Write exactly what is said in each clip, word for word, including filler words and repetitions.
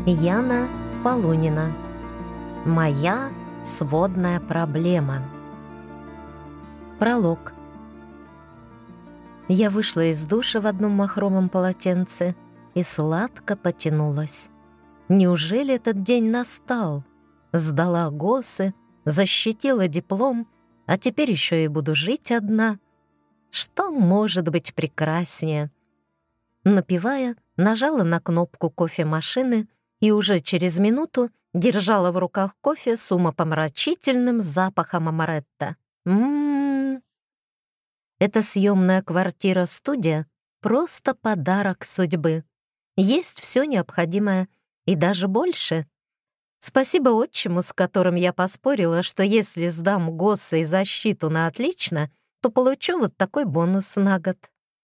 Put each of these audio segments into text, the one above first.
Яна Полунина. Моя сводная проблема. Пролог. Я вышла из душа в одном махровом полотенце и сладко потянулась. Неужели этот день настал? Сдала ГОСы, защитила диплом, а теперь еще и буду жить одна. Что может быть прекраснее? Напевая, нажала на кнопку кофемашины и уже через минуту держала в руках кофе с умопомрачительным запахом амаретто. Ммм. Эта съемная квартира-студия — просто подарок судьбы. Есть все необходимое и даже больше. Спасибо отчиму, с которым я поспорила, что если сдам ГОСы и защиту на отлично, то получу вот такой бонус на год.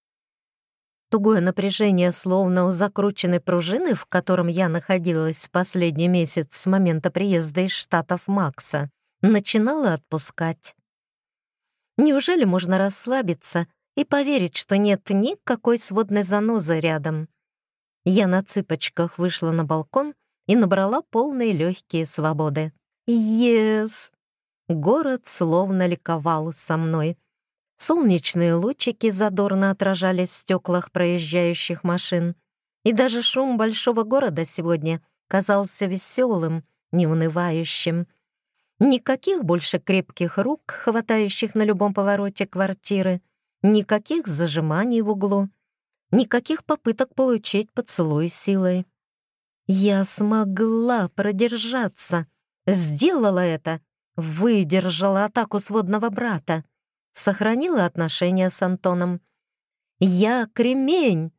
Тугое напряжение, словно у закрученной пружины, в котором я находилась в последний месяц с момента приезда из Штатов Макса, начинало отпускать. Неужели можно расслабиться и поверить, что нет никакой сводной занозы рядом? Я на цыпочках вышла на балкон и набрала полные легкие свободы. Yes! Город словно ликовал со мной. Солнечные лучики задорно отражались в стеклах проезжающих машин, и даже шум большого города сегодня казался веселым, неунывающим. Никаких больше крепких рук, хватающих на любом повороте квартиры, никаких зажиманий в углу, никаких попыток получить поцелуй силой. Я смогла продержаться, сделала это, выдержала атаку сводного брата, сохранила отношения с Антоном. Я кремень.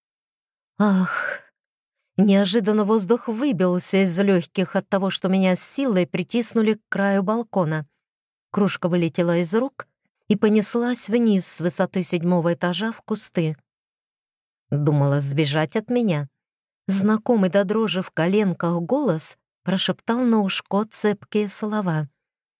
Ах! Неожиданно воздух выбился из легких от того, что меня с силой притиснули к краю балкона. Кружка вылетела из рук и понеслась вниз с высоты седьмого этажа в кусты. Думала сбежать от меня. Знакомый до дрожи в коленках голос прошептал на ушко цепкие слова.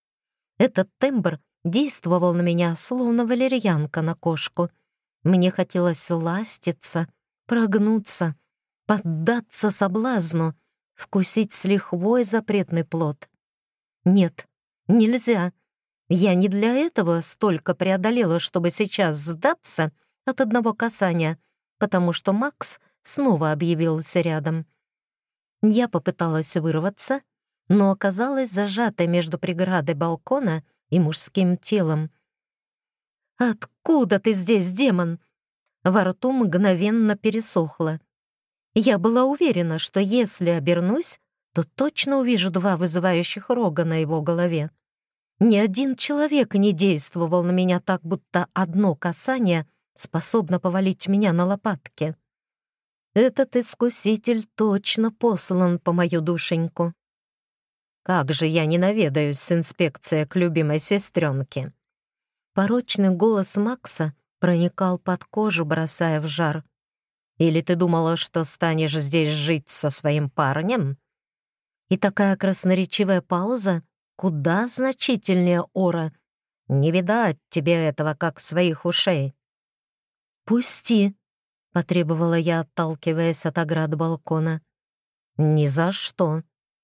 Этот тембр действовал на меня, словно валерьянка на кошку. Мне хотелось ластиться, прогнуться, поддаться соблазну, вкусить с лихвой запретный плод. Нет, нельзя. Я не для этого столько преодолела, чтобы сейчас сдаться от одного касания, потому что Макс снова объявился рядом. Я попыталась вырваться, но оказалась зажатой между преградой балкона и мужским телом. «Откуда ты здесь, демон?» Во рту мгновенно пересохло. Я была уверена, что если обернусь, то точно увижу два вызывающих рога на его голове. Ни один человек не действовал на меня так, будто одно касание способно повалить меня на лопатки. Этот искуситель точно послан по мою душеньку. Как же я не наведаюсь с инспекцией к любимой сестренке? Порочный голос Макса проникал под кожу, бросая в жар. Или ты думала, что станешь здесь жить со своим парнем? И такая красноречивая пауза куда значительнее ора. Не видать тебе этого, как своих ушей. «Пусти!» — потребовала я, отталкиваясь от ограды балкона. «Ни за что.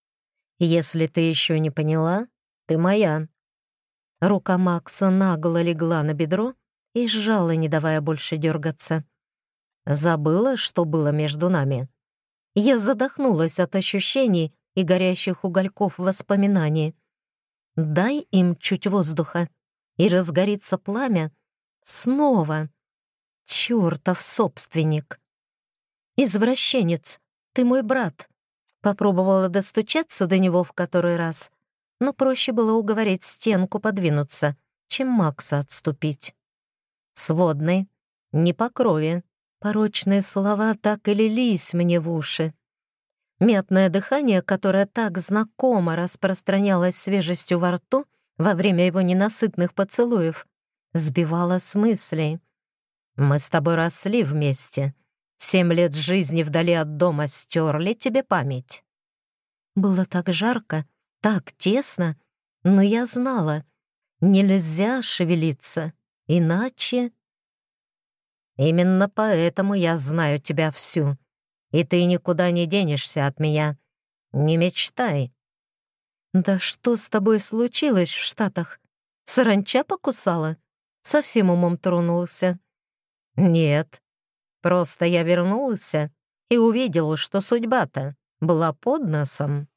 Если ты еще не поняла, ты моя». Рука Макса нагло легла на бедро и сжала, не давая больше дергаться. Забыла, что было между нами? Я задохнулась от ощущений и горящих угольков воспоминаний. Дай им чуть воздуха, и разгорится пламя снова. Чёртов собственник. «Извращенец, ты мой брат». Попробовала достучаться до него в который раз, но проще было уговорить стенку подвинуться, чем Макса отступить. «Сводный, не по крови». Порочные слова так и лились мне в уши. Мятное дыхание, которое так знакомо распространялось свежестью во рту во время его ненасытных поцелуев, сбивало с мыслей. «Мы с тобой росли вместе. Семь лет жизни вдали от дома стерли тебе память». Было так жарко, так тесно, но я знала, нельзя шевелиться, иначе... «Именно поэтому я знаю тебя всю, и ты никуда не денешься от меня, Не мечтай». «Да что с тобой случилось в Штатах? Саранча покусала? Совсем умом тронулся?» «Нет, просто я вернулся и увидел, что судьба-то была под носом».